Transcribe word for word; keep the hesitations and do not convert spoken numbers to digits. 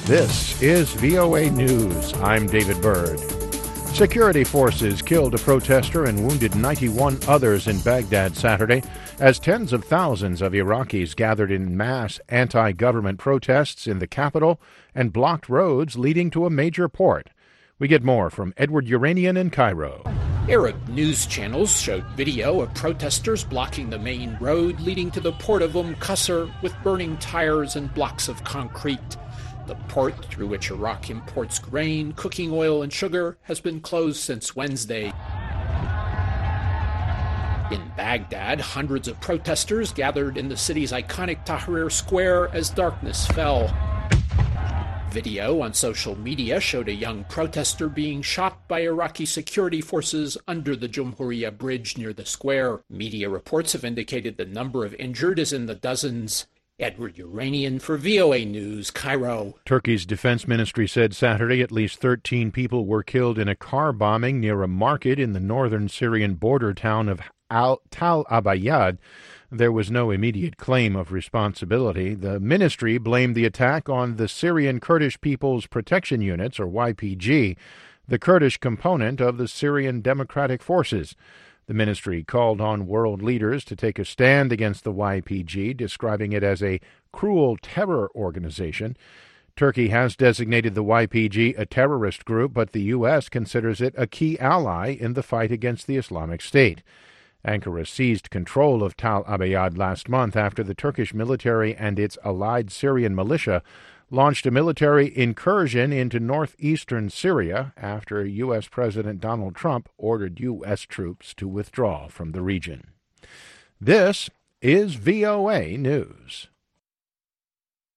This is V O A News. I'm David Byrd. Security forces killed a protester and wounded ninety-one others in Baghdad Saturday as tens of thousands of Iraqis gathered in mass anti-government protests in the capital and blocked roads leading to a major port. We get more from Edward Uranian in Cairo. Arab news channels showed video of protesters blocking the main road leading to the port of Umm Qasr with burning tires and blocks of concrete. The port, through which Iraq imports grain, cooking oil, and sugar, has been closed since Wednesday. In Baghdad, hundreds of protesters gathered in the city's iconic Tahrir Square as darkness fell. Video on social media showed a young protester being shot by Iraqi security forces under the Jumhuriya Bridge near the square. Media reports have indicated the number of injured is in the dozens. Edward Uranian for V O A News, Cairo. Turkey's defense ministry said Saturday at least thirteen people were killed in a car bombing near a market in the northern Syrian border town of Al- Tal Abayad. There was no immediate claim of responsibility. The ministry blamed the attack on the Syrian Kurdish People's Protection Units, or Y P G, the Kurdish component of the Syrian Democratic Forces. The ministry called on world leaders to take a stand against the Y P G, describing it as a cruel terror organization. Turkey has designated the Y P G a terrorist group, but the U S considers it a key ally in the fight against the Islamic State. Ankara seized control of Tal Abayad last month after the Turkish military and its allied Syrian militia launched a military incursion into northeastern Syria after U S. President Donald Trump ordered U S troops to withdraw from the region. This is V O A News.